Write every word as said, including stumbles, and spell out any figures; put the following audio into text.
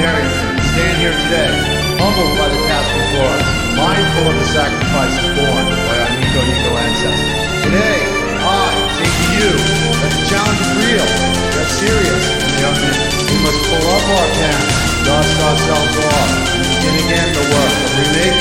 Carrington, stand here today, humbled by the task before us, mindful of the sacrifices borne by our Nico Nico ancestors. Today, I say to you that the challenge is real, that's serious, and young men, we must pull up our pants, dust ourselves off, and begin again the work of remaking